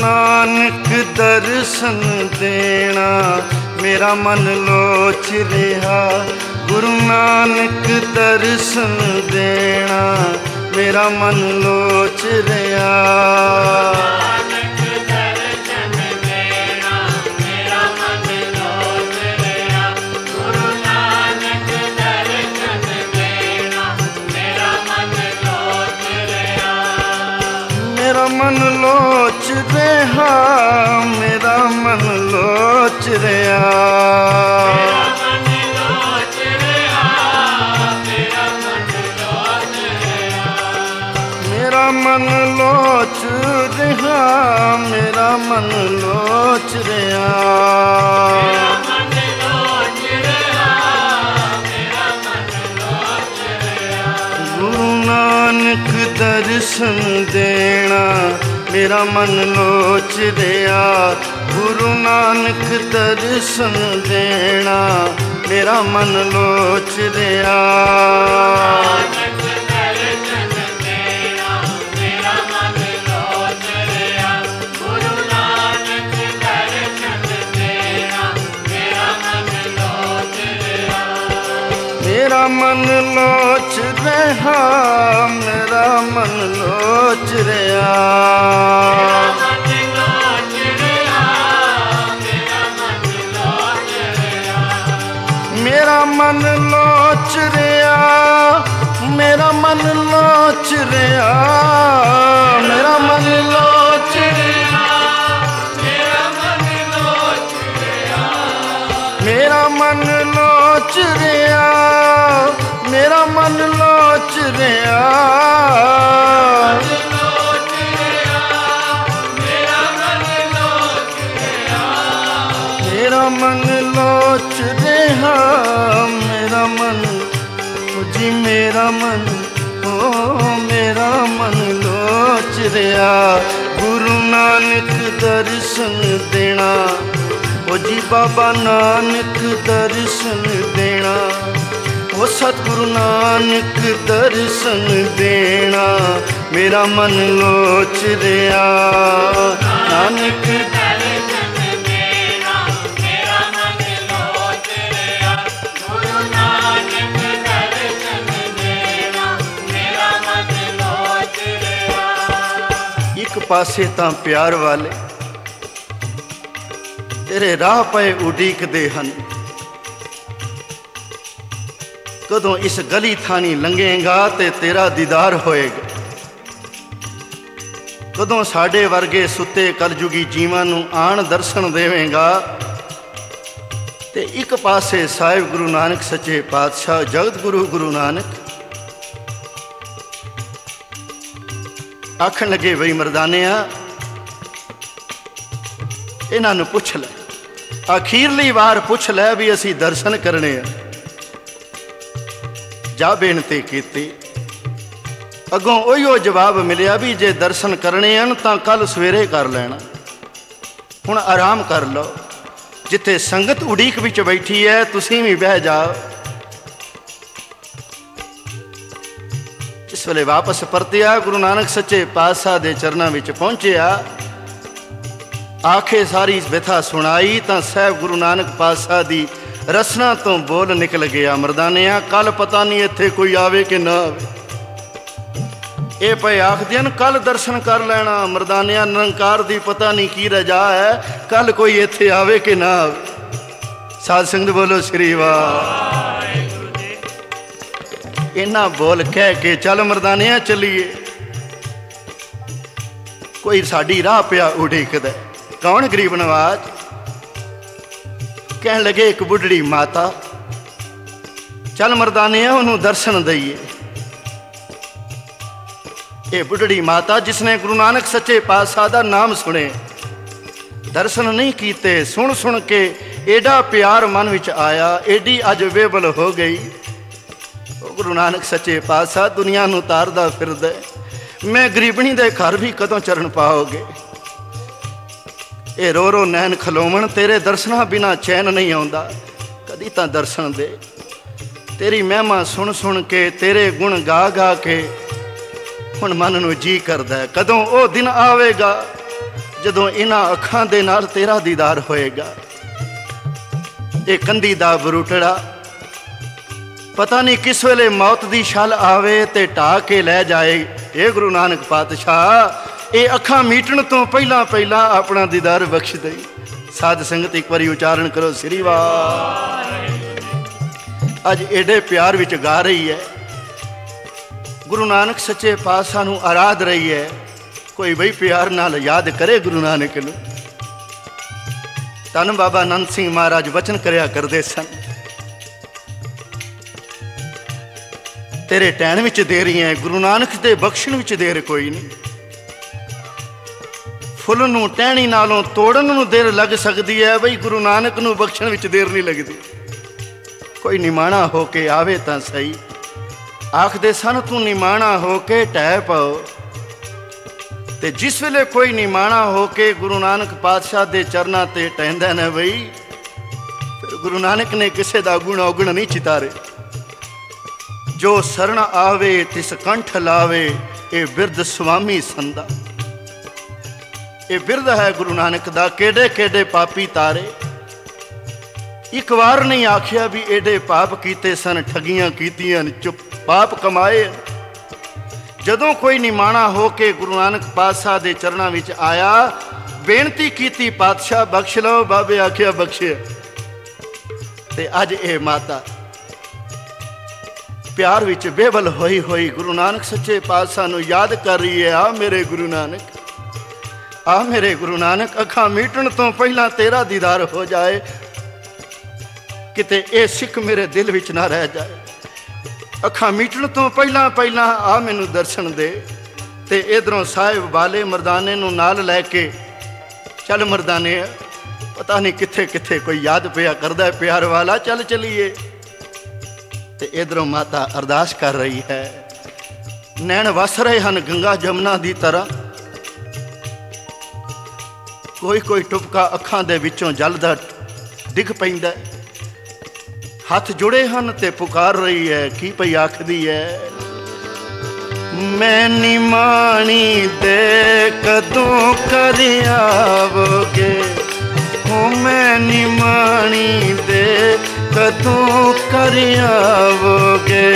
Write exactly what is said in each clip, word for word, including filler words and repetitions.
नानक दर्शन देना मेरा मन लोच रहा। गुरु नानक दर्शन देना मेरा मन लोच रहा। मेरा मन लोच रहा, मेरा मन लोच रहा। मेरा मन लोच रहा, मेरा मन लोच रहा। गुरु नानक दर्शन देना मेरा मन लोच रहा। गुरु नानक दर्शन देना मेरा मन लोच रहा। मेरा मन लोच रहा, मेरा मन लोच रहा। मेरा मन लोच रहा, मेरा मन लोच रहा। मेरा मन लोच रहा, मेरा मन लोच रहा। मेरा मन लोच रहा, मेरा मन लोच रहा। मेरा मन जी मेरा मन ओ मेरा मन लोच रहा। गुरु नानक दर्शन देना ओ जी बाबा नानक दर्शन देना। ओ सतगुरु नानक दर्शन देना मेरा मन लोच रहा। नानक दर्शन देना मेरा मन लोच रहा। गुरु नानक दर्शन देना मेरा मन लोच रहा। एक पासे तां प्यार वाले तेरे राह पे उडीकदे हन। कदों इस गली थानी लंघेगा ते तेरा दीदार होएगा। कदों साडे वर्गे सुते कलयुगी जीवां नूं आण दर्शन देवेगा। ते एक पासे साहिब गुरु नानक सच्चे पातशाह जगत गुरु गुरु नानक आखण लगे बई मरदानिया इन्हां नूं पुछ लै, आखिरली वार पुछ लै भी असी दर्शन करने आ। जा बेनती की अगों उहिओ जवाब मिलिया भी जे दर्शन करने हैं तो कल सवेरे कर लेना। हुण आराम कर लो, जिथे संगत उड़ीक विच बैठी है तुसीं भी बह जाओ। जिस वेले वापस परतिया गुरु नानक सच्चे पातशाह दे चरनां विच पहुंचिया, आखे सारी व्यथा सुनाई तो साहब गुरु नानक पातशाह दी रसना तो बोल निकल गया। मरदानिया कल पता नहीं इत्थे कोई आवे कि ना आवे। ये पे आखदे न कल दर्शन कर लेना। मरदानिया निरंकार दी पता नहीं की रजा है, कल कोई इत्थे आवे कि ना आवे। साध संगत बोलो श्री वाह। इन्ना बोल कह के चल मरदानिया चलीए। कोई साडी राह पिया उड़ीकदा। कौन? गरीब नवाज। कह लगे एक बुढ़ड़ी माता, चल मरदानिया उन्होंने दर्शन दईए। ये बुढ़ड़ी माता जिसने गुरु नानक सच्चे पातशाह दा नाम सुने, दर्शन नहीं कीते, सुन सुन के एडा प्यार मन विच आया, एडी अज बेबल हो गई। गुरु नानक सच्चे पातशाह दुनिया नूं तारदा फिरदा, मैं गरीबणी दे घर भी कदों चरण पाओगे। ये रो रो नैन खलोवण, तेरे दर्शना बिना चैन नहीं आउंदा। कदी तां दर्शन दे। तेरी महिमा सुन सुन के, तेरे गुण गा गा के हुण मन नूं जी करदा है कदों ओ दिन आवेगा ਜਦੋਂ ਇਹਨਾਂ ਅੱਖਾਂ ਦੇ ਨਾਲ ਤੇਰਾ ਦੀਦਾਰ ਹੋਏਗਾ। ਇਹ ਕੰਧੀ ਦਾ ਬਰੂਟੜਾ ਪਤਾ ਨਹੀਂ ਕਿਸ ਵੇਲੇ ਮੌਤ ਦੀ ਛਲ ਆਵੇ ਤੇ ਢਾਹ ਕੇ ਲੈ ਜਾਏ। ਇਹ ਗੁਰੂ ਨਾਨਕ ਪਾਤਸ਼ਾਹ ਇਹ ਅੱਖਾਂ ਮੀਟਣ ਤੋਂ ਪਹਿਲਾਂ ਪਹਿਲਾਂ ਆਪਣਾ ਦੀਦਾਰ ਬਖਸ਼ ਦੇਈ। ਸਾਧ ਸੰਗਤ ਇੱਕ ਵਾਰੀ ਉਚਾਰਨ ਕਰੋ ਸ੍ਰੀ ਵਾਹਿਗੁਰੂ। ਅੱਜ ਏਡੇ ਪਿਆਰ ਵਿੱਚ ਗਾ ਰਹੀ ਹੈ, ਗੁਰੂ ਨਾਨਕ ਸੱਚੇ ਪਾਤਸ਼ਾਹ ਨੂੰ ਆਰਾਧ ਰਹੀ ਹੈ। ਕੋਈ ਬਈ ਪਿਆਰ ਨਾਲ ਯਾਦ ਕਰੇ ਗੁਰੂ ਨਾਨਕ ਨੂੰ। ਧੰਨ ਬਾਬਾ ਆਨੰਦ ਸਿੰਘ ਮਹਾਰਾਜ ਵਚਨ ਕਰਿਆ ਕਰਦੇ ਸਨ, ਤੇਰੇ ਟਹਿਣ ਵਿੱਚ ਦੇਰੀ ਹੈ, ਗੁਰੂ ਨਾਨਕ ਦੇ ਬਖਸ਼ਣ ਵਿੱਚ ਦੇਰ ਕੋਈ ਨਹੀਂ। ਫੁੱਲ ਨੂੰ ਟਹਿਣੀ ਨਾਲੋਂ ਤੋੜਨ ਨੂੰ ਦੇਰ ਲੱਗ ਸਕਦੀ ਹੈ, ਬਈ ਗੁਰੂ ਨਾਨਕ ਨੂੰ ਬਖਸ਼ਣ ਵਿੱਚ ਦੇਰ ਨਹੀਂ ਲੱਗਦੀ। ਕੋਈ ਨਿਮਾਣਾ ਹੋ ਕੇ ਆਵੇ ਤਾਂ ਸਹੀ। ਆਖਦੇ ਸਨ ਤੂੰ ਨਿਮਾਣਾ ਹੋ ਕੇ ਟਹਿ ਪਾਓ। ਤੇ ਜਿਸ ਵੇਲੇ ਕੋਈ ਨਿਮਾਣਾ ਹੋ ਕੇ ਗੁਰੂ ਨਾਨਕ ਪਾਤਸ਼ਾਹ ਦੇ ਚਰਨਾਂ ਤੇ ਟਹਿੰਦਾ ਨਾ ਬਈ, ਫਿਰ ਗੁਰੂ ਨਾਨਕ ਨੇ ਕਿਸੇ ਦਾ ਗੁਣ ਔਗਣ ਨਹੀਂ ਚਿਤਾਰੇ। ਜੋ ਸਰਣ ਆਵੇ ਤਿਸ ਕੰਠ ਲਾਵੇ, ਇਹ ਬਿਰਧ ਸੁਆਮੀ ਸੰਦਾ। ਇਹ ਬਿਰਧ ਹੈ ਗੁਰੂ ਨਾਨਕ ਦਾ। ਕਿਹੜੇ ਕਿਹੜੇ ਪਾਪੀ ਤਾਰੇ। ਇੱਕ ਵਾਰ ਨਹੀਂ ਆਖਿਆ ਵੀ ਏਡੇ ਪਾਪ ਕੀਤੇ ਸਨ, ਠੱਗੀਆਂ ਕੀਤੀਆਂ, ਚੁੱਪ ਪਾਪ ਕਮਾਏ। ਜਦੋਂ ਕੋਈ ਨਿਮਾਣਾ ਹੋ ਕੇ ਗੁਰੂ ਨਾਨਕ ਪਾਤਸ਼ਾਹ ਦੇ ਚਰਨਾਂ ਵਿੱਚ ਆਇਆ, ਬੇਨਤੀ ਕੀਤੀ ਪਾਤਸ਼ਾਹ ਬਖਸ਼ ਲਓ। ਬਾਬੇ ਆਖਿਆ ਬਖਸ਼ਿਆ। ਤੇ ਅੱਜ ਇਹ ਮਾਤਾ ਪਿਆਰ ਵਿੱਚ ਬੇਵਲ ਹੋਈ ਹੋਈ ਗੁਰੂ ਨਾਨਕ ਸੱਚੇ ਪਾਤਸ਼ਾਹ ਨੂੰ ਯਾਦ ਕਰ ਰਹੀ ਹੈ। ਆ ਮੇਰੇ ਗੁਰੂ ਨਾਨਕ, ਆ ਮੇਰੇ ਗੁਰੂ ਨਾਨਕ, ਅੱਖਾਂ ਮੀਟਣ ਤੋਂ ਪਹਿਲਾਂ ਤੇਰਾ ਦੀਦਾਰ ਹੋ ਜਾਏ। ਕਿਤੇ ਇਹ ਸਿੱਖ ਮੇਰੇ ਦਿਲ ਵਿੱਚ ਨਾ ਰਹਿ ਜਾਏ। ਅੱਖਾਂ ਮੀਟਣ ਤੋਂ ਪਹਿਲਾਂ ਪਹਿਲਾਂ ਆ ਮੈਨੂੰ ਦਰਸ਼ਨ ਦੇ। ਤੇ ਇਧਰੋਂ ਸਾਹਿਬ ਵਾਲੇ ਮਰਦਾਨੇ ਨੂੰ ਨਾਲ ਲੈ ਕੇ ਚੱਲ ਮਰਦਾਨੇ, ਪਤਾ ਨਹੀਂ ਕਿੱਥੇ ਕਿੱਥੇ ਕੋਈ ਯਾਦ ਪਿਆ ਕਰਦਾ ਪਿਆਰ ਵਾਲਾ, ਚੱਲ ਚਲੀਏ। ਤੇ ਇਧਰੋਂ ਮਾਤਾ ਅਰਦਾਸ ਕਰ ਰਹੀ ਹੈ। ਨੈਣ ਵਸ ਰਹੇ ਹਨ ਗੰਗਾ ਜਮਨਾ ਦੀ ਤਰ੍ਹਾਂ। ਕੋਈ ਕੋਈ ਟੁਪਕਾ ਅੱਖਾਂ ਦੇ ਵਿੱਚੋਂ ਜਲਦਾ ਡਿੱਗ ਪੈਂਦਾ। ਹੱਥ ਜੁੜੇ ਹਨ ਤੇ ਪੁਕਾਰ ਰਹੀ ਹੈ। ਕੀ ਪਈ ਆਖਦੀ ਹੈ? ਮੈਂ ਨਿਮਾਣੀ ਦੇ ਕਦੋਂ ਕਰ ਆਵੋਗੇ, ਹੋ ਮੈਂ ਨਿਮਾਣੀ ਦੇ ਕਦੋਂ ਕਰ ਆਵੋਗੇ।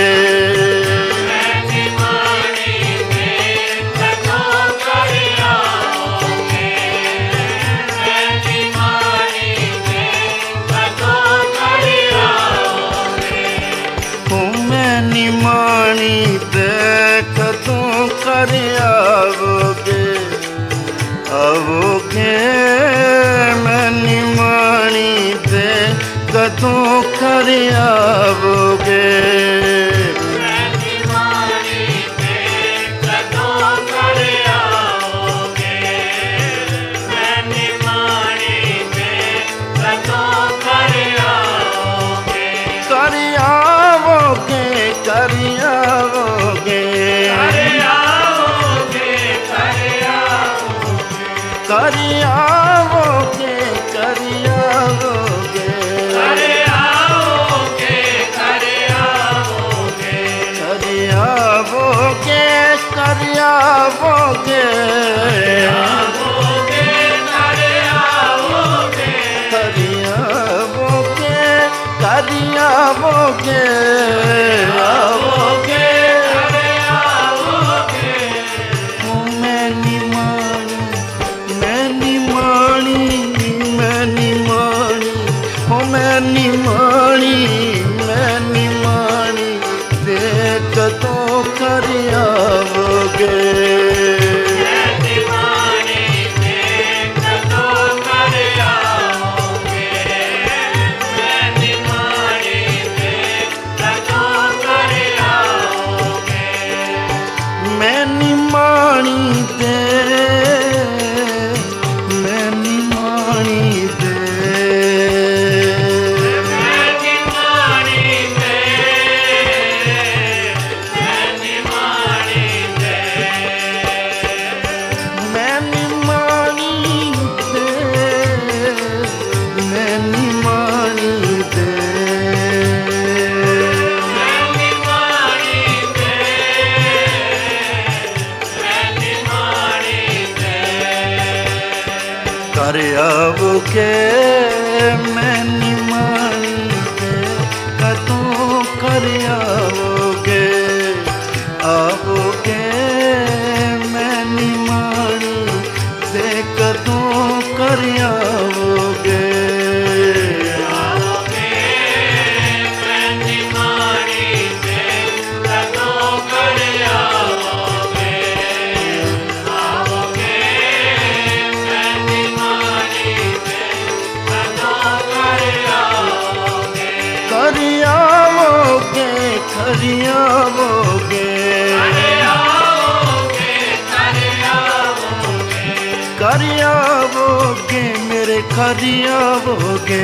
ਨਿਮਾਣੀ ਦੇ ਕਦੋਂ ਕਰ ਆਵੋਗੇ, ਆਵੋਗੇ। ਮੈਂ ਨਿਮਾਣੀ ਦੇ ਕਦੋਂ ਕਰ ਆਵੋਗੇ। ਮੈਂ ਨਿਮਾਣੀ ਦੇ ਕਦੋਂ ਕਰ ਆਵੋਗੇ। ਮੈਂ ਨਿਮਾਣੀ ਦੇ ਕਦੋਂ ਕਰ ਆਵੋਗੇ। ਕਰ ਆਵੋਗੇ, ਕਰ ਆਵੋਗੇ, ਕਰ ਆਵੋਗੇ, ਕਰ ਆਵੋਗੇ, ਕਰ ਆਵੋਗੇ, ਕਰ ਆਵੋਗੇ, ਕਰ ਆਵੋਗੇ, ਕਰ ਆਵੋਗੇ, ਕਰ ਆਵੋਗੇ, ਕਰ ਆਵੋਗੇ, ਕਰ ਆਵੋਗੇ, ਆਵੋਗੇ, ਆਵੋਗੇ। ਮੈਂ ਨਿਮਾਣੀ, ਮੈਂ ਨਿਮਾਣੀ, ਮੈਂ ਨਿਮਾਣੀ, ਹੋ ਮੈਂ ਨਿਮਾਣੀ, ਮੈਂ ਨਿਮਾਣੀ ਦੇ ਕਦੋਂ ਕਰ ਆਵੋਗੇ। ਮੈਂ ਨਿਮਾਣੀ ਦੇ, ਮੈਂ ਨਿਮਾਣੀ ਦੇ, ਮੈਂ ਨਿਮਾਣੀ ਦੇ, ਮੈਂ ਨਿਮਾਣੀ ਦੇ, ਮੈਂ ਨਿਮਾਣੀ ਦੇ, ਮੈਂ ਨਿਮਾਣੀ ਦੇ। ਮੈਂ ਨਿਮਾਣੀ आवोगे मैं निमानी दे कदों कर आवोगे आवोगे मैं निमानी दे कदों कर आवोगे करियावोगे करियावोगे मेरे करियावोगे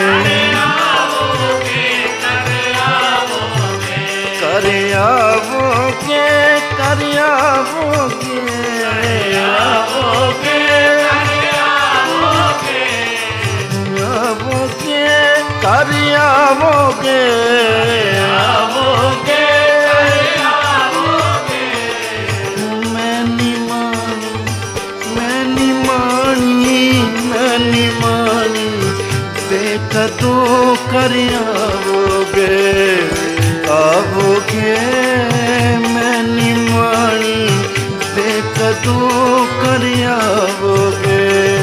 करियावोगे करियावोगे आवोगे करियावोगे आवोगे मैं निमानी मैं निमानी मैं निमानी देख दो करियावोगे आवोगे मैं निमानी देख दो करियावोगे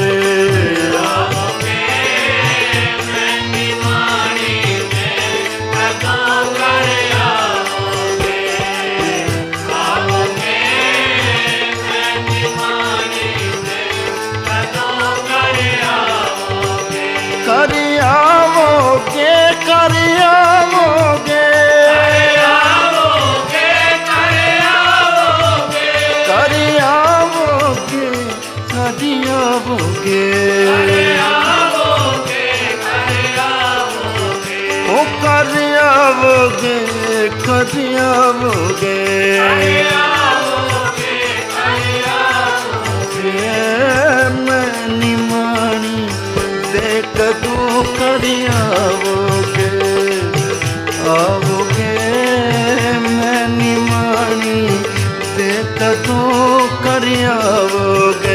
करियावोगे करियावोगे करियावोगे करियावोगे ओ करियावोगे करियावोगे मैं निमानी देख दो करियावोगे आवोगे मैं निमानी देख दो करियावोगे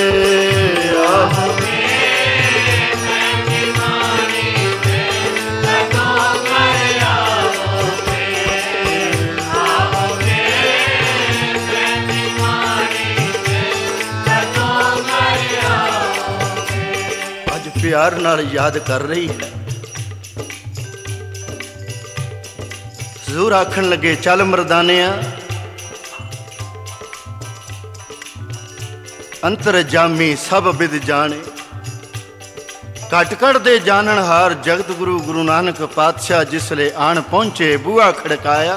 आवोगे मैं निमानी देख दो करियावोगे आवोगे मैं निमानी देख दो करियावोगे अज प्यार नाल याद कर रही है हजूर आखन लगे चल मर्दानिया अंतर जामी सब बिद जाने घट घट दे जानन हार जगत गुरु गुरु नानक पातशाह जिसले आन पहुंचे बूहा खड़काया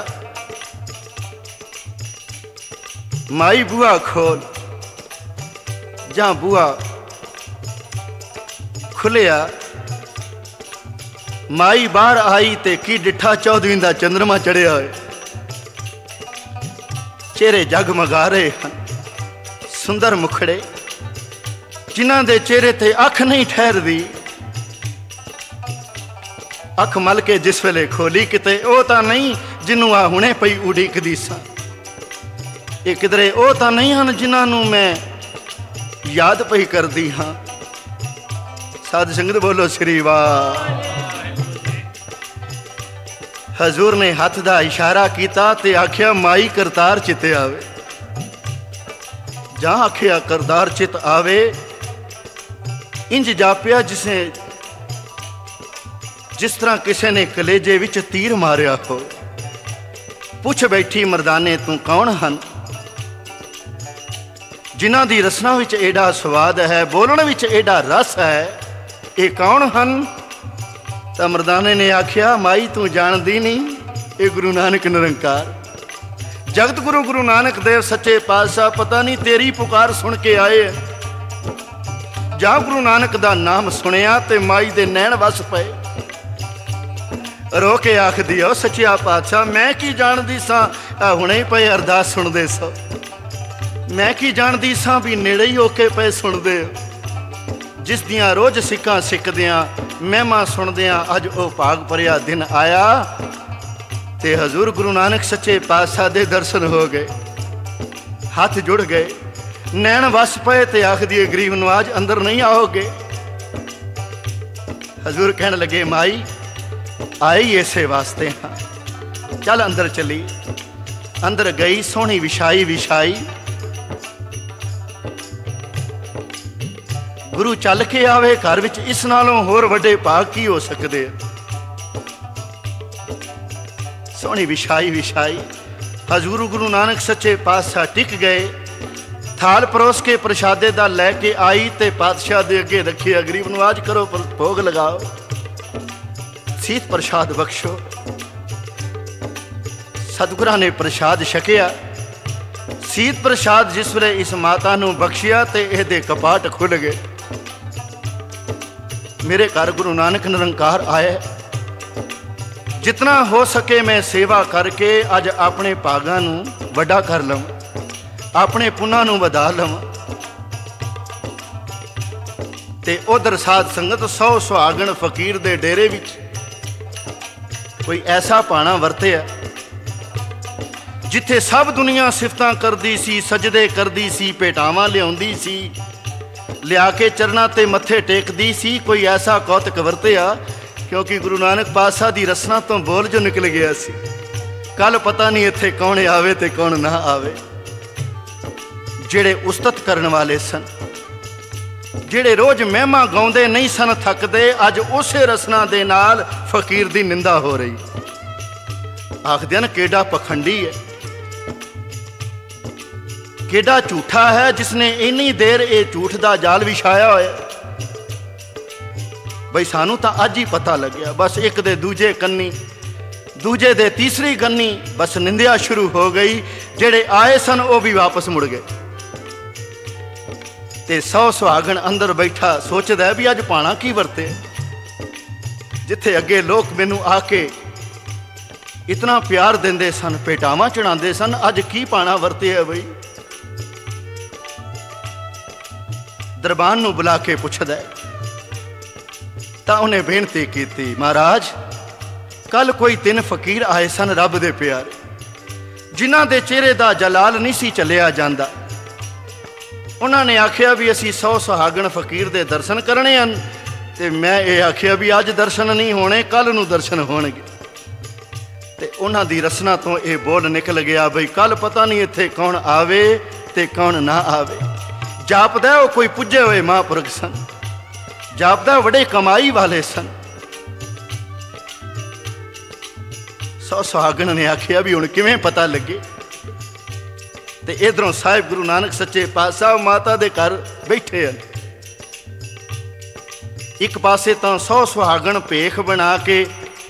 माई बूहा खोल जा बूहा खुलिया माई बाहर आई ते की डिठा चौधरी दा चंद्रमा चढ़िया है चेहरे जगमगा रहे हैं सुंदर मुखड़े जिन्हां दे चेहरे ते अख नहीं ठहरदी अख मल के जिस वेले खोली किते ओ तां नहीं जिन्हों आ हुणे पई उड़ीकदी सा ये किधरे ओ तां नहीं हन जिन्हां नूं मैं याद पई करदी हाँ साध संगत बोलो श्री वाह हजूर ने हाथ दा इशारा किया ते आख्या माई करतार चिते आवे जहां आख्या करतार चित आवे इंज जापिया जिसे जिस तरह किसी ने कलेजे विच तीर मारिया हो पुछ बैठी मर्दाने तू कौन हन जिन्हां दी रसना विच एडा स्वाद है बोलण विच एडा रस है ये कौन हन तो मर्दाने ने आख्या माई तू जानदी नहीं ये गुरु नानक निरंकार जगत गुरु गुरु नानक देव सच्चे पातशाह पता नहीं तेरी पुकार सुन के आए जा गुरु नानक दा नाम सुनिया ते माई दे नैन वस पे रो के आख दिया सच्चिया पातशाह मैं की जानदी सा हुणे ही पे अरदास सुनदे सो मैं की जानदी सा भी नेड़े ही होके पे सुनदे जिस दियां रोज सिक्कां सिकदियां महिमा सुनदियां अज ओ भाग भरिया दिन आया ते हजूर गुरु नानक सच्चे पातशाह दे दर्शन हो गए हाथ जुड़ गए नैन वस पे ते आख दिए गरीब नवाज अंदर नहीं आओगे हजूर कहन लगे माई आई इसे वास्ते हाँ, चल अंदर चली। अंदर गई, सोहनी विछाई विछाई, गुरु चल के आवे घर विच, इस नालों होर वड्डे भाग की हो सकते। सोहनी विछाई विछाई हजूर गुरु नानक सच्चे पातशाह टिक गए। थाल परोस के प्रशादे दा लैके आई ते पातशाह दे अगे रखिया, गरीब नवाज करो भोग लगाओ, सीत प्रसाद बख्शो। सतगुरां ने प्रसाद छकिया। सीत प्रसाद जिस वे इस माता नूं बख्शिया ते इहदे कपाट खुल गए। मेरे घर गुरु नानक निरंकार आए, जितना हो सके मैं सेवा करके अज अपने भागां नूं वड्डा कर लवां, अपने पुन्नां नूं वधा लवां। ते उधर साध संगत सौ सुहागण फकीर दे डेरे विच कोई ऐसा पाना वरतिया जिथे सब दुनिया सिफतां करदी सी, सजदे करदी सी, भेटावां लियाउंदी सी, लिया के चरणां ते मत्थे टेकदी सी। कोई ऐसा कौतक वरतिया क्योंकि गुरु नानक पातशाह दी रसना तो बोल जो निकल गया सी। कल पता नहीं इत्थे कौन आवे ते कौन ना आवे। जेड़े उस्तत करन वाले सन, जेड़े रोज महिमा गाउंदे नहीं सन थकदे, अज उसे रसना दे नाल फकीर दी निंदा हो रही। आखदे न केडा पखंडी है, केडा झूठा है जिसने इन्नी देर ये झूठ दा जाल विछाया होया। बई सानू तां अज ही पता लग्या, बस एक दे दूजे कन्नी, दूजे दे तीसरी कन्नी बस निंदिया शुरू हो गई। जेड़े आए सन वो भी वापस मुड़ गए। ते सौ सुहागण अंदर बैठा सोचदा है भी अज पाना की वरते, जिथे अगे लोग मैनू आके इतना प्यार देंदे सन, भेटावां चढ़ाते सन, अज की पाना वरते है। बई दरबान नूं बुला के पुछदा है, तां उन्हें बेनती की, महाराज कल कोई तीन फकीर आए सन रब दे प्यारे, जिन्हां दे चेहरे दा जलाल नहीं सी चलिया जांदा। उन्होंने आखिया भी असी सौ सुहागण फकीर दे दर्शन करने हैं, ते मैं ये आखिया भी अज दर्शन नहीं होने, कल नूं दर्शन होणगे। ते उन्हां दी रसना तो ये बोल निकल गया, बई कल पता नहीं इत्थे कौन आवे ते कौन ना आवे। जापदा वो कोई पुजे हुए महापुरख सन, जापदा बड़े कमाई वाले सन। सौ सुहागण ने आखिया भी हुण किवें पता लगे। ते इधरों साहिब गुरु नानक सच्चे पातशाह माता दे घर बैठे हैं। एक पासे तो सौ सुहागण भेख बना के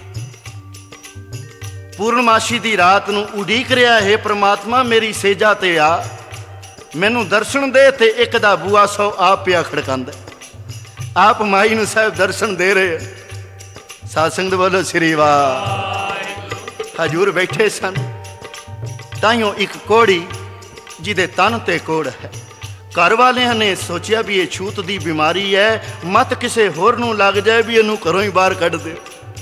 पूर्णमाशी की रात नूं उडीक रहा है, परमात्मा मेरी सेजा ते आ, मैनू दर्शन दे। ते एक दा बूआ सौ आप पिया खड़कांदा, आप माई नूं साहिब दर्शन दे रहे। साध संगत बोलो श्री वाह। हजूर बैठे सन, ताइयों एक कोड़ी जिदे तन ते कोड़ है। घर वालियां ने सोचिया भी ये छूत दी बीमारी है, मत किसे होर नूं लग जाए भी इनू घरों ही बाहर कढ़ दे।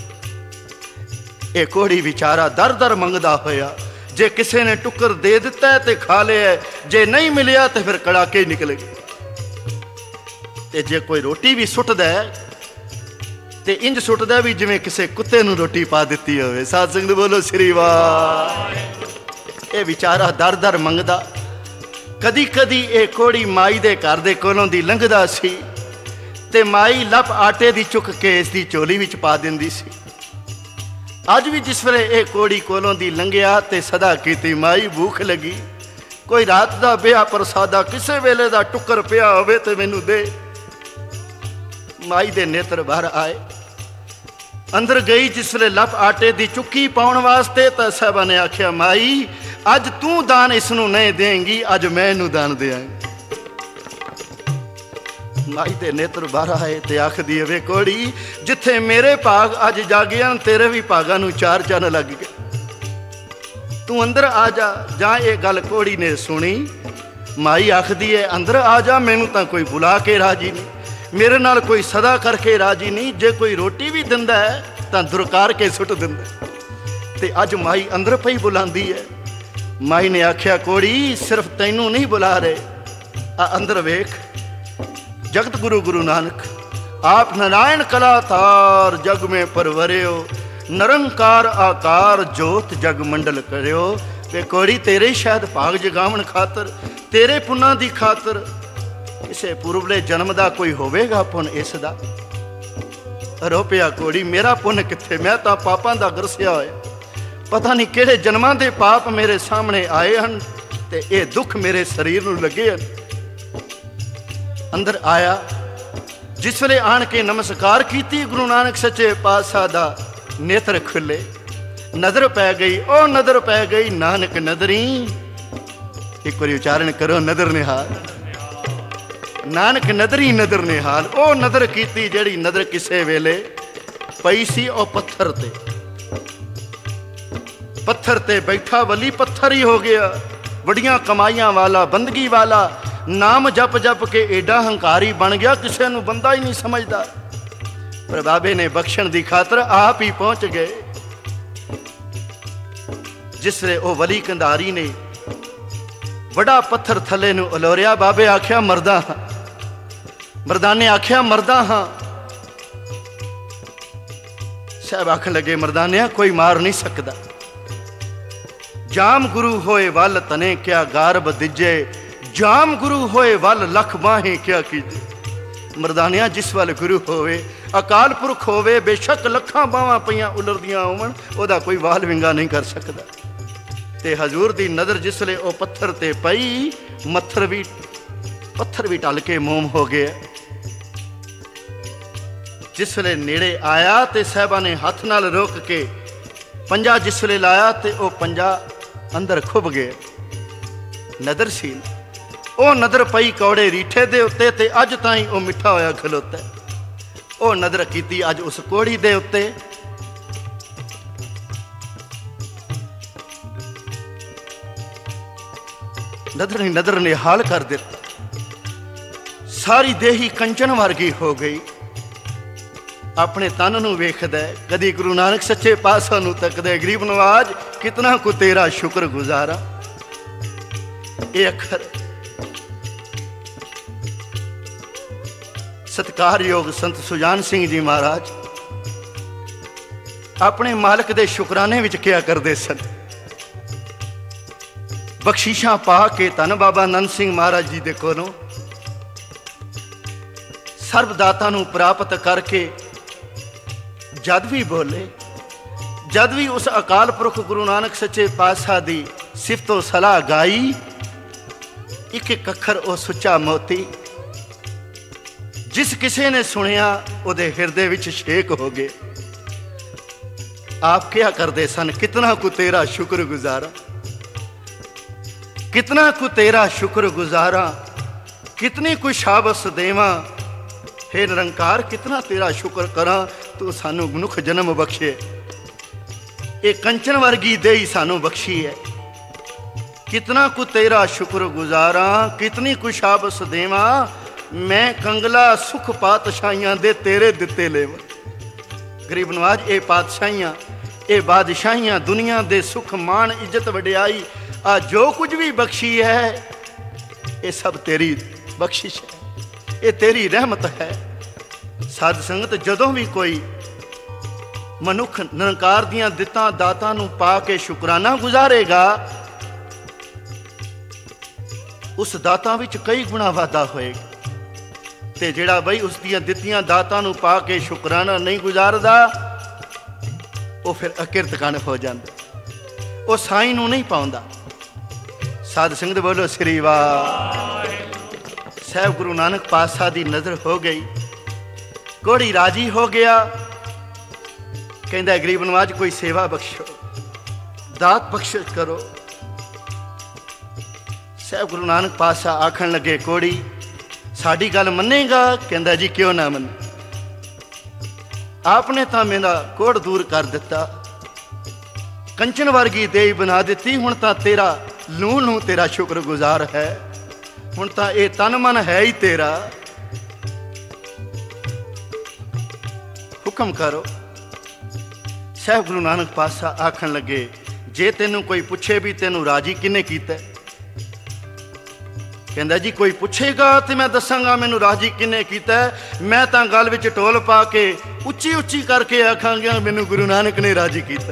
ये कोड़ी विचारा दर दर मंगदा होया, जे किसे ने टुकर दे दिता है तो खा लिया, जे नहीं मिलिया तो फिर कड़ाके ही निकलेगी। ते जे कोई रोटी भी सुटदा है ते इंज सुटदा भी जिवें किसे कुत्ते नूं रोटी पा दिती होवे। साध संगत बोलो श्री वाह। ये विचारा दर दर मंगदा। कदी कदी ये कोड़ी माई दे घर दे कोलों दी लंघदा सी ते माई लप आटे दी चुक के इसकी झोली विच पा दिंदी सी। अज भी जिस वेले ये कोड़ी कोलों दी लंघिया ते सदा कीती, माई भूख लगी, कोई रात दा बेहा प्रसादा किसे वेले दा टुकर पिया होवे ते मैनू दे। माई दे नेत्र बाहर आए, अंदर गई जिस वेले लप आटे दी चुक्की पाउण वास्ते, तां साहिबा ने आख्या, माई अज तू दान इसनू नहीं देंगी, अज मैं इनू दान देंगी। माई दे नेत्र बाहर आए ते आखदी वे कोड़ी, जिथे मेरे भाग अज जागे हैं तेरे भी भागां नू चार चन्न लग गए, तू अंदर आ जा। जां ये गल कोड़ी ने सुनी, माई आखदी है अंदर आ जा, मैनू तां कोई बुला के राजी नहीं, मेरे नाल कोई सदा करके राजी नहीं, जे कोई रोटी भी दिंदा है तां दुरकार के सुट दिंदा। ते अज माई अंदर पई बुलांदी है। माई ने आख्या, कोड़ी सिर्फ तैनू नहीं बुला रहे, आ अंदर वेख, जगत गुरु गुरु नानक आप नारायण कलातार जग में परवरियो, निरंकार आकार जोत जग मंडल करियो। वे कोड़ी तेरे शायद भाग जगावन खातर, तेरे पुन्ना दी खातर किसे पूर्वले जन्म दा कोई होवेगा पुन इस दा। आरोपिया कोड़ी मेरा पुन किथे, मैं तां पापां दा गरसिया होया। पता नहीं किहड़े जन्मां दे पाप मेरे सामने आए हन ते ये दुख मेरे शरीर नूं लगे हन। अंदर आया, जिस वेले आण के नमस्कार कीती, गुरु नानक सच्चे पातशाह दा नेत्र खुले, नजर पै गई, ओ नजर पै गई नानक नदरी। एक बार उच्चारण करो, नदर निहाल, नानक नदरी नदर निहाल। ओ नदर कीती जेड़ी नदर किसे वेले पई सी ओ पत्थर ते, पत्थर ते बैठा वली पत्थर ही हो गया। बड़ियां कमाइयां वाला, बंदगी वाला, नाम जप जप के एडा हंकारी बन गया, किसी नूं बंदा ही नहीं समझदा। पर बाबे ने बख्शण दी खातर आप ही पहुंच गए। जिसले ओ वली कंधारी ने बड़ा पत्थर थले नूं उलोरिया, बाबे आख्या मरदा हां, मरदाने आख्या मरदा हां। साहब आखन लगे मरदानिया कोई मार नहीं सकदा। जाम गुरु होए वल तने क्या गारब दिजे, जाम गुरु होए वल लख बाहें क्या कीजे। मरदानिया जिस वल गुरु होवे, अकाल पुरख होवे, बेशक लखां बावां पईयां उलरदियां होवन, ओदा कोई वाल विंगा नहीं कर सकदा। ते हजूर दी नज़र जिसले ओ पत्थर ते पई, मत्थर भी पत्थर भी टल के मोम हो गया। जिसले नेड़े आया ते साहबा ने हथ नाल रोक के पंजा जिसले लाया ते ओ पंजा अंदर खुब गए। नदर सी ओ नदर पई कौड़े रीठे दे उत्ते, ते अज ताईं ओ मिठा होया खलोता। ओ नदर कीती अज उस कोड़ी दे उत्ते। नदर ने नदर ने हाल कर दिता, सारी देही कंचन वर्गी हो गई। अपने तन नूं वेखदा, कदी गुरु नानक सच्चे पातशाह नूं तकदा, गरीब नवाज कितना को तेरा शुक्र गुजारा। ये अखर सत्कारयोग संत सुजान सिंह जी महाराज अपने मालक दे शुकराने विच क्या करदे सन। बख्शीशां पा के धन बाबा नंद सिंह महाराज जी दे कोलों सर्वदाता नूं प्राप्त करके जद भी बोले, जद भी उस अकाल पुरख गुरु नानक सच्चे पातशाह दी सिफतो सलाह गाई, एक एक अखर ओ सुच्चा मोती जिस किसी ने सुनिया उहदे हिरदे विच शेक हो गए। आप क्या करते सन, कितना को तेरा शुक्र गुजारा, कितना को तेरा शुक्र गुजारा, कितनी को शाबस देवा। हे निरंकार कितना तेरा शुक्र करा, तू सानू मनुख जन्म बख्शे, ये कंचन वर्गी देही सानू बख्शी है। कितना को तेरा शुक्र गुजारा, कितनी को शाबस देवा। मैं कंगला सुख पातशाहियां दे तेरे दिते लेव। गरीब नवाज ये पातशाहियां, ये बादशाहियां, दुनिया दे सुख मान इज्जत वडियाई, आ जो कुछ भी बख्शी है ये सब तेरी बख्शिश है, ये तेरी रहमत है। साध संगत जदों भी कोई मनुख निरंकार दियां दितां दातां नूं पा के शुकराना गुजारेगा, उस दातां विच कई गुणा वाधा होएगा। ते जिहड़ा बई उस दियां दित्तियां दातां नूं पा के शुकराना नहीं गुजारदा, वो फिर अकिरत कण हो जांदा, वो साईं नूं नहीं पाउंदा। साध संगत बोलो श्री वाह। साहब गुरु नानक पातशाह दी नज़र हो गई, कोड़ी राजी हो गया। कहंदा गरीब नवाज कोई सेवा बख्शो, दात बख्श करो। साहब गुरु नानक पातशाह आखन लगे कोड़ी साड़ी गल मनेगा? कहंदा जी क्यों ना मन, आपने तो मेरा कोड़ दूर कर दिता, कंचन वर्गी देही बना दी, हुण तां तेरा लूं लूं तेरा शुक्र गुजार है, हुण तां ये तन मन है ही तेरा, हुक्म करो। साहब गुरु नानक पातशाह आखन लगे जे तेनू कोई पुछे भी तेनू राजी किने कीता, ਕਹਿੰਦਾ ਜੀ ਕੋਈ ਪੁੱਛੇਗਾ ਤੇ ਮੈਂ ਦੱਸਾਂਗਾ ਮੈਨੂੰ ਰਾਜੀ ਕਿਹਨੇ ਕੀਤਾ। ਮੈਂ ਤਾਂ ਗੱਲ ਵਿੱਚ ਢੋਲ ਪਾ ਕੇ ਉੱਚੀ ਉੱਚੀ ਕਰਕੇ ਆਖਾਂਗਾ ਮੈਨੂੰ ਗੁਰੂ ਨਾਨਕ ਨੇ ਰਾਜੀ ਕੀਤਾ।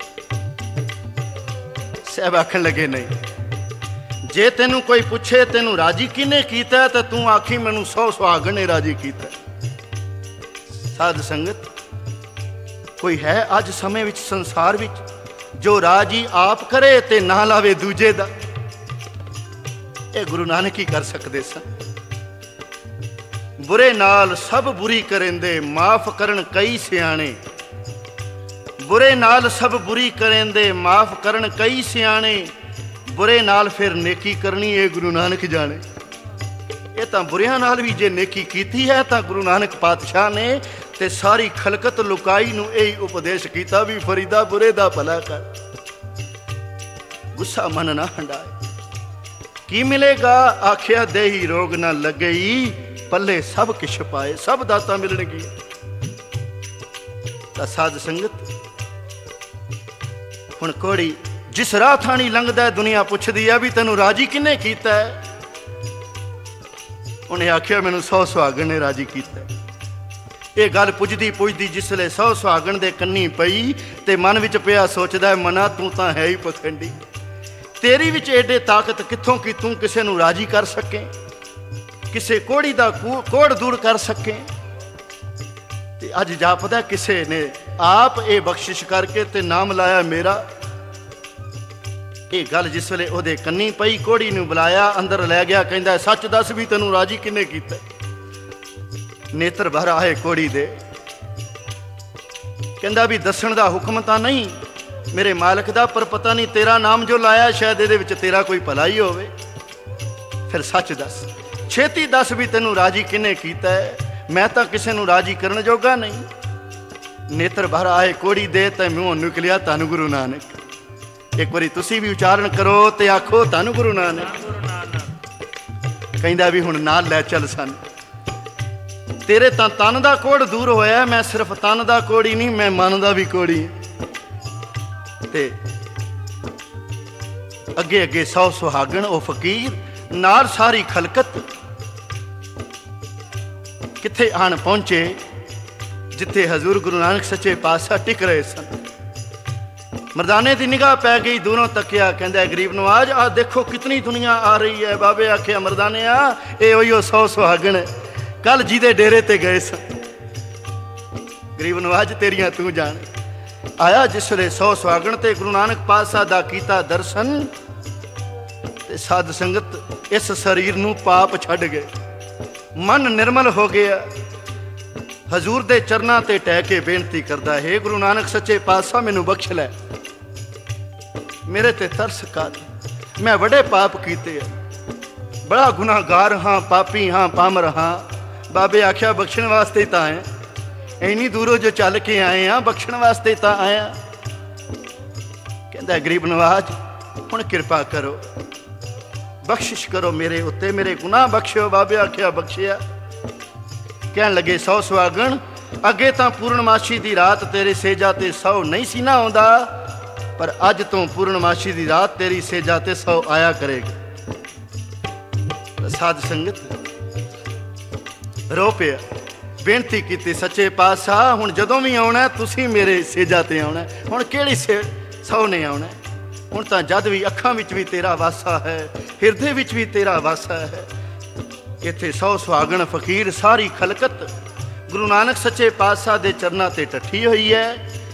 ਸਾਹਿਬ ਆਖਣ ਲੱਗੇ ਨਹੀਂ, ਜੇ ਤੈਨੂੰ ਕੋਈ ਪੁੱਛੇ ਤੈਨੂੰ ਰਾਜੀ ਕਿਹਨੇ ਕੀਤਾ ਤਾਂ ਤੂੰ ਆਖੀ ਮੈਨੂੰ ਸੌ ਸੁਹਾਗਣ ਨੇ ਰਾਜੀ ਕੀਤਾ। ਸਾਧ ਸੰਗਤ, ਕੋਈ ਹੈ ਅੱਜ ਸਮੇਂ ਵਿੱਚ ਸੰਸਾਰ ਵਿੱਚ ਜੋ ਰਾਜੀ ਆਪ ਕਰੇ ਤੇ ਨਾ ਲਾਵੇ ਦੂਜੇ ਦਾ? ਇਹ ਗੁਰੂ ਨਾਨਕ ਹੀ ਕਰ ਸਕਦੇ ਸਨ। ਬੁਰੇ ਨਾਲ ਸਭ ਬੁਰੀ ਕਰੇਂਦੇ, ਮਾਫ ਕਰਨ ਕਈ ਸਿਆਣੇ। ਬੁਰੇ ਨਾਲ ਸਭ ਬੁਰੀ ਕਰੇਂਦੇ, ਮਾਫ ਕਰਨ ਕਈ ਸਿਆਣੇ। ਬੁਰੇ ਨਾਲ ਫਿਰ ਨੇਕੀ ਕਰਨੀ ਇਹ ਗੁਰੂ ਨਾਨਕ ਜਾਣੇ। ਇਹ ਤਾਂ ਬੁਰਿਆਂ ਨਾਲ ਵੀ ਜੇ ਨੇਕੀ ਕੀਤੀ ਹੈ ਤਾਂ ਗੁਰੂ ਨਾਨਕ ਪਾਤਸ਼ਾਹ ਨੇ ਤੇ ਸਾਰੀ ਖਲਕਤ ਲੁਕਾਈ ਨੂੰ ਇਹੀ ਉਪਦੇਸ਼ ਕੀਤਾ ਵੀ ਫਰੀਦਾ ਬੁਰੇ ਦਾ ਭਲਾ ਕਰ, ਗੁੱਸਾ ਮਨ ਨਾ ਹੰਡਾਏ। ਕੀ ਮਿਲੇਗਾ? ਆਖਿਆ ਦੇਹੀ ਰੋਗ ਨਾ ਲੱਗਈ, ਪੱਲੇ ਸਭ ਕਿਛ ਪਾਏ। ਸਭ ਦਾਤਾਂ ਮਿਲਣਗੀਆਂ। ਤਾਂ ਸਾਧ ਸੰਗਤ, ਹੁਣ ਕੋੜੀ ਜਿਸ ਰਾਹ ਥਾਣੀ ਲੰਘਦਾ ਦੁਨੀਆ ਪੁੱਛਦੀ ਆ ਵੀ ਤੈਨੂੰ ਰਾਜੀ ਕਿਹਨੇ ਕੀਤਾ? ਉਹਨੇ ਆਖਿਆ ਮੈਨੂੰ ਸੌ ਸੁਹਾਗਣ ਨੇ ਰਾਜੀ ਕੀਤਾ। ਇਹ ਗੱਲ ਪੁੱਜਦੀ ਪੁੱਜਦੀ ਜਿਸਲੇ ਸੌ ਸੁਹਾਗਣ ਦੇ ਕੰਨੀ ਪਈ ਤੇ ਮਨ ਵਿੱਚ ਪਿਆ ਸੋਚਦਾ, ਮਨਾ ਤੂੰ ਤਾਂ ਹੈ ਹੀ ਪਖੰਡੀ। ਤੇਰੀ ਵਿੱਚ ਏਡੇ ਤਾਕਤ ਕਿੱਥੋਂ ਕਿ ਤੂੰ ਕਿਸੇ ਨੂੰ ਰਾਜੀ ਕਰ ਸਕੇ, ਕਿਸੇ ਕੋੜੀ ਦਾ ਕੋੜ ਦੂਰ ਕਰ ਸਕੇ। ਤੇ ਅੱਜ ਜਾਪਦਾ ਕਿਸੇ ਨੇ ਆਪ ਇਹ ਬਖਸ਼ਿਸ਼ ਕਰਕੇ ਤੇ ਨਾਮ ਲਾਇਆ ਮੇਰਾ। ਇਹ ਗੱਲ ਜਿਸ ਵੇਲੇ ਉਹਦੇ ਕੰਨੀ ਪਈ, ਕੋੜੀ ਨੂੰ ਬੁਲਾਇਆ, ਅੰਦਰ ਲੈ ਗਿਆ। ਕਹਿੰਦਾ ਸੱਚ ਦੱਸ ਵੀ ਤੈਨੂੰ ਰਾਜੀ ਕਿਹਨੇ ਕੀਤਾ? ਨੇਤਰ ਭਰ ਆਏ ਕੋੜੀ ਦੇ। ਕਹਿੰਦਾ ਵੀ ਦੱਸਣ ਦਾ ਹੁਕਮ ਤਾਂ ਨਹੀਂ ਮੇਰੇ ਮਾਲਕ ਦਾ, ਪਰ ਪਤਾ ਨਹੀਂ ਤੇਰਾ ਨਾਮ ਜੋ ਲਾਇਆ ਸ਼ਾਇਦ ਇਹਦੇ ਵਿੱਚ ਤੇਰਾ ਕੋਈ ਭਲਾ ਹੀ ਹੋਵੇ। ਫਿਰ ਸੱਚ ਦੱਸ, ਛੇਤੀ ਦੱਸ ਵੀ ਤੈਨੂੰ ਰਾਜੀ ਕਿਹਨੇ ਕੀਤਾ ਹੈ? ਮੈਂ ਤਾਂ ਕਿਸੇ ਨੂੰ ਰਾਜੀ ਕਰਨ ਜੋਗਾ ਨਹੀਂ। ਨੇਤਰ ਭਰ ਆਏ ਕੋੜੀ ਦੇ ਤੇ ਮੂੰਹੋਂ ਨਿਕਲਿਆ ਧੰਨ ਗੁਰੂ ਨਾਨਕ। ਇੱਕ ਵਾਰੀ ਤੁਸੀਂ ਵੀ ਉਚਾਰਨ ਕਰੋ ਤੇ ਆਖੋ ਧੰਨ ਗੁਰੂ ਨਾਨਕ। ਕਹਿੰਦਾ ਵੀ ਹੁਣ ਨਾਲ ਲੈ ਚੱਲ ਸਾਨੂੰ। ਤੇਰੇ ਤਾਂ ਤਨ ਦਾ ਕੋੜ ਦੂਰ ਹੋਇਆ, ਮੈਂ ਸਿਰਫ ਤਨ ਦਾ ਕੋੜੀ ਨਹੀਂ, ਮੈਂ ਮਨ ਦਾ ਵੀ ਕੋੜੀ। ਤੇ ਅੱਗੇ ਅੱਗੇ ਸੌ ਸੁਹਾਗਣ, ਉਹ ਫਕੀਰ ਨਾਲ ਸਾਰੀ ਖਲਕਤ ਕਿੱਥੇ ਆਣ ਪਹੁੰਚੇ? ਜਿੱਥੇ ਹਜ਼ੂਰ ਗੁਰੂ ਨਾਨਕ ਸੱਚੇ ਪਾਤਸ਼ਾਹ ਟਿਕ ਰਹੇ ਸਨ। ਮਰਦਾਨੇ ਦੀ ਨਿਗਾਹ ਪੈ ਗਈ, ਦੂਰੋਂ ਤੱਕਿਆ। ਕਹਿੰਦਾ ਗਰੀਬ ਨਵਾਜ ਆਹ ਦੇਖੋ ਕਿਤਨੀ ਦੁਨੀਆ ਆ ਰਹੀ ਹੈ। ਬਾਬੇ ਆਖਿਆ ਮਰਦਾਨਿਆ ਇਹ ਉਹੀਓ ਸੌ ਸੁਹਾਗਣ ਕੱਲ ਜਿਹਦੇ ਡੇਰੇ ਤੇ ਗਏ ਸਨ। ਗਰੀਬ ਨਵਾਜ ਤੇਰੀਆਂ ਤੂੰ ਜਾਣ। ਆਇਆ ਜਿਸ ਵੇਲੇ ਸੌ ਸੁਹਾਗਣ ਤੇ ਗੁਰੂ ਨਾਨਕ ਪਾਤਸ਼ਾਹ ਦਾ ਕੀਤਾ ਦਰਸ਼ਨ ਤੇ ਸਾਧ ਸੰਗਤ ਇਸ ਸਰੀਰ ਨੂੰ ਪਾਪ ਛੱਡ ਗਏ, ਮਨ ਨਿਰਮਲ ਹੋ ਗਿਆ। ਹਜ਼ੂਰ ਦੇ ਚਰਨਾਂ ਤੇ ਟਹਿ ਕੇ ਬੇਨਤੀ ਕਰਦਾ ਹੈ, ਗੁਰੂ ਨਾਨਕ ਸੱਚੇ ਪਾਤਸ਼ਾਹ ਮੈਨੂੰ ਬਖਸ਼ ਲੈ, ਮੇਰੇ ਤੇ ਤਰਸ ਕਰ। ਮੈਂ ਬੜੇ ਪਾਪ ਕੀਤੇ ਆ, ਬੜਾ ਗੁਨਾਹਗਾਰ ਹਾਂ, ਪਾਪੀ ਹਾਂ, ਪਾਮਰ ਹਾਂ। ਬਾਬੇ ਆਖਿਆ ਬਖਸ਼ਣ ਵਾਸਤੇ ਤਾਂ ਆਏ, ਇੰਨੀ ਦੂਰੋਂ ਜੋ ਚੱਲ ਕੇ ਆਏ ਆ, ਬਖਸ਼ਣ ਵਾਸਤੇ ਤਾਂ ਆਇਆ। ਕਹਿੰਦਾ ਗਰੀਬ ਨਵਾਜ ਹੁਣ ਕਿਰਪਾ ਕਰੋ, ਬਖਸ਼ਿਸ਼ ਕਰੋ ਮੇਰੇ ਉੱਤੇ, ਮੇਰੇ ਗੁਨਾਹ ਬਖਸ਼ਿਓ। ਬਾਬੇ ਆਖਿਆ ਬਖਸ਼ਿਆ। ਕਹਿਣ ਲੱਗੇ ਸੌ ਸੁਹਾਗਣ ਅੱਗੇ ਤਾਂ ਪੂਰਨਮਾਸ਼ੀ ਦੀ ਰਾਤ ਤੇਰੇ ਸੇਜਾ ਤੇ ਸੌ ਨਹੀਂ ਸੀ ਨਾ ਆਉਂਦਾ, ਪਰ ਅੱਜ ਤੋਂ ਪੂਰਨਮਾਸ਼ੀ ਦੀ ਰਾਤ ਤੇਰੀ ਸੇਜਾ ਤੇ ਸੌ ਆਇਆ ਕਰੇਗਾ। ਸਾਧ ਸੰਗਤ ਰੋ ਪਿਆ, ਬੇਨਤੀ ਕੀਤੀ ਸੱਚੇ ਪਾਤਸ਼ਾਹ ਹੁਣ ਜਦੋਂ ਵੀ ਆਉਣਾ ਤੁਸੀਂ ਮੇਰੇ ਸੇਜਾ ਤੇ ਆਉਣਾ। ਹੁਣ ਕਿਹੜੀ ਸੇ ਸੌ ਨੇ ਆਉਣਾ? ਹੁਣ ਤਾਂ ਜਦ ਵੀ ਅੱਖਾਂ ਵਿੱਚ ਵੀ ਤੇਰਾ ਵਾਸਾ ਹੈ, ਹਿਰਦੇ ਵਿੱਚ ਵੀ ਤੇਰਾ ਵਾਸਾ ਹੈ। ਇੱਥੇ ਸੌ ਸੁਹਾਗਣ ਫਕੀਰ ਸਾਰੀ ਖਲਕਤ ਗੁਰੂ ਨਾਨਕ ਸੱਚੇ ਪਾਤਸ਼ਾਹ ਦੇ ਚਰਨਾਂ ਤੇ ਟੱਠੀ ਹੋਈ ਹੈ।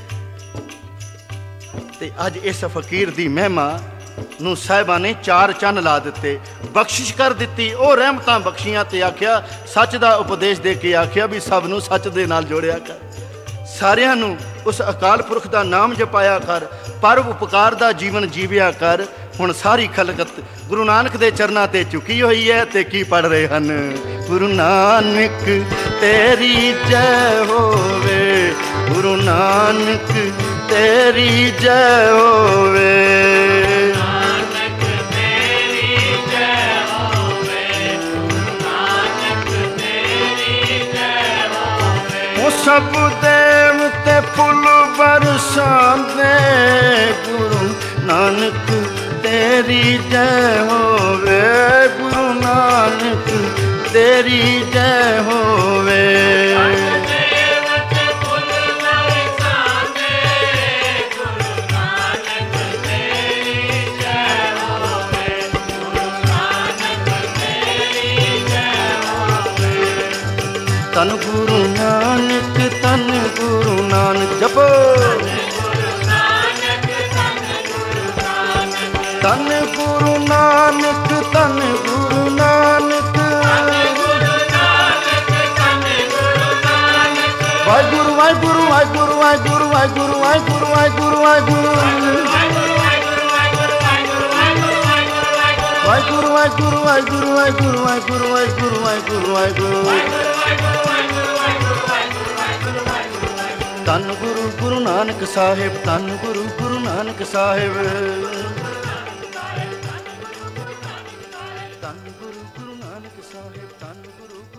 ਤੇ ਅੱਜ ਇਸ ਫਕੀਰ ਦੀ ਮਹਿਮਾ ਨੂੰ ਸਾਹਿਬਾਂ ਨੇ ਚਾਰ ਚੰਨ ਲਾ ਦਿੱਤੇ, ਬਖਸ਼ਿਸ਼ ਕਰ ਦਿੱਤੀ। ਉਹ ਰਹਿਮਤਾਂ ਬਖਸ਼ੀਆਂ ਤੇ ਆਖਿਆ ਸੱਚ ਦਾ ਉਪਦੇਸ਼ ਦੇ ਕੇ ਆਖਿਆ ਵੀ ਸਭ ਨੂੰ ਸੱਚ ਦੇ ਨਾਲ ਜੋੜਿਆ ਕਰ, ਸਾਰਿਆਂ ਨੂੰ ਉਸ ਅਕਾਲ ਪੁਰਖ ਦਾ ਨਾਮ ਜਪਾਇਆ ਕਰ, ਪਰ ਉਪਕਾਰ ਦਾ ਜੀਵਨ ਜੀਵਿਆ ਕਰ। ਹੁਣ ਸਾਰੀ ਖਲਕਤ ਗੁਰੂ ਨਾਨਕ ਦੇ ਚਰਨਾਂ ਤੇ ਝੁਕੀ ਹੋਈ ਹੈ ਤੇ ਕੀ ਪੜ ਰਹੇ ਹਨ? ਗੁਰੂ ਨਾਨਕ ਤੇਰੀ ਜੈ ਹੋਵੇ, ਗੁਰੂ ਨਾਨਕ ਤੇਰੀ ਜੈ ਹੋਵੇ, ਨਾਨਕ ਤੇਰੀ ਜੈ ਹੋਵੇ, ਨਾਨਕ ਤੇਰੀ ਜੈ ਹੋਵੇ। ਉਹ ਸਭ ਦੇਵ ਤੇ ਫੁੱਲ ਬਰਸਾਉਂਦੇ, ਗੁਰੂ ਨਾਨਕ ਤੇਰੀ ਜੈ ਹੋਵੇ, ਗੁਰੂ ਨਾਨਕ ਤੇਰੀ ਜੈ ਹੋਵੇ। ਧੰਨ ਗੁਰੂ ਨਾਨਕ ਧੰਨ ਗੁਰੂ ਨਾਨਕ ਜਪੋ। ਧੰਨ ਗੁਰੂ ਨਾਨਕ ਧੰਨ ਗੁਰੂ ਨਾਨਕ ਵਾਹਿਗੁਰੂ ਵਾਹਿਗੁਰੂ ਵਾਹਿਗੁਰੂ ਵਾਹਿਗੁਰੂ ਵਾਹਿਗੁਰੂ ਵਾਹਿਗੁਰੂ ਵਾਹਿਗੁਰੂ ਵਾਹਿਗੁਰੂ ਵਾਹਿਗੁਰੂ ਵਾਹਿਗੁਰੂ ਵਾਹਿਗੁਰੂ ਵਾਹਿਗੁਰੂ ਵਾਹਿਗੁਰੂ ਵਾਹਿਗੁਰੂ ਵਾਹਿਗੁਰੂ ਵਾਹਿਗੁਰੂ। ਧੰਨ ਗੁਰੂ ਗੁਰੂ ਨਾਨਕ ਸਾਹਿਬ ਧੰਨ ਗੁਰੂ ਗੁਰੂ ਨਾਨਕ ਸਾਹਿਬ। ਧੰਨ ਗੁਰੂ ਗੁਰੂ ਨਾਨਕ ਸਾਹਿਬ ਧੰਨ ਗੁਰੂ